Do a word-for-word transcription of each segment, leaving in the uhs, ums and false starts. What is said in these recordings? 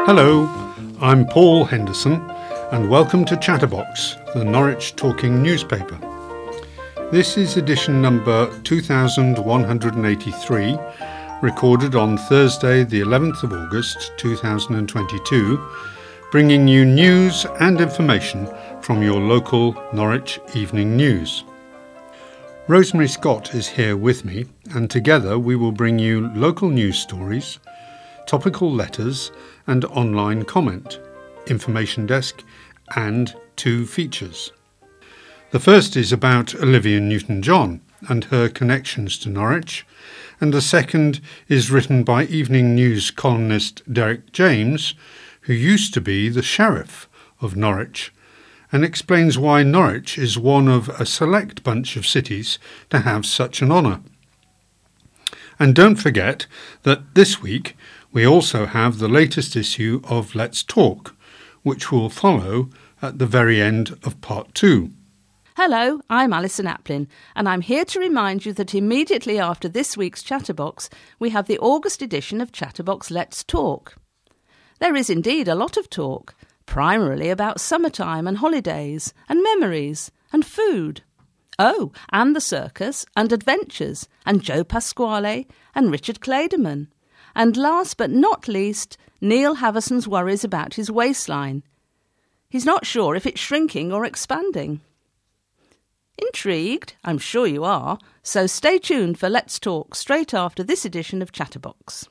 Hello, I'm Paul Henderson and welcome to Chatterbox, the Norwich Talking newspaper. This is edition number two thousand one hundred eighty-three, recorded on Thursday the eleventh of August two thousand twenty-two, bringing you news and information from your local Norwich Evening News. Rosemary Scott is here with me, and together we will bring you local news stories, topical letters and online comment, information desk and two features. The first is about Olivia Newton-John and her connections to Norwich, and the second is written by Evening News columnist Derek James, who used to be the Sheriff of Norwich, and explains why Norwich is one of a select bunch of cities to have such an honour. And don't forget that this week we also have the latest issue of Let's Talk, which will follow at the very end of part two. Hello, I'm Alison Aplin, and I'm here to remind you that immediately after this week's Chatterbox, we have the August edition of Chatterbox Let's Talk. There is indeed a lot of talk, primarily about summertime and holidays, and memories, and food. Oh, and the circus, and adventures, and Joe Pasquale, and Richard Clayderman. And last but not least, Neil Haverson's worries about his waistline. He's not sure if it's shrinking or expanding. Intrigued? I'm sure you are. So stay tuned for Let's Talk straight after this edition of Chatterbox.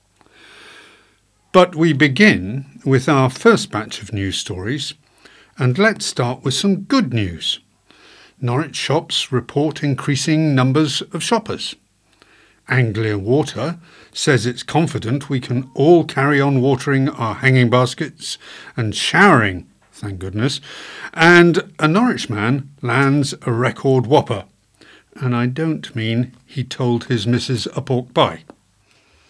But we begin with our first batch of news stories, and let's start with some good news. Norwich shops report increasing numbers of shoppers. Anglia Water says it's confident we can all carry on watering our hanging baskets and showering, thank goodness, and a Norwich man lands a record whopper. And I don't mean he told his missus a pork pie.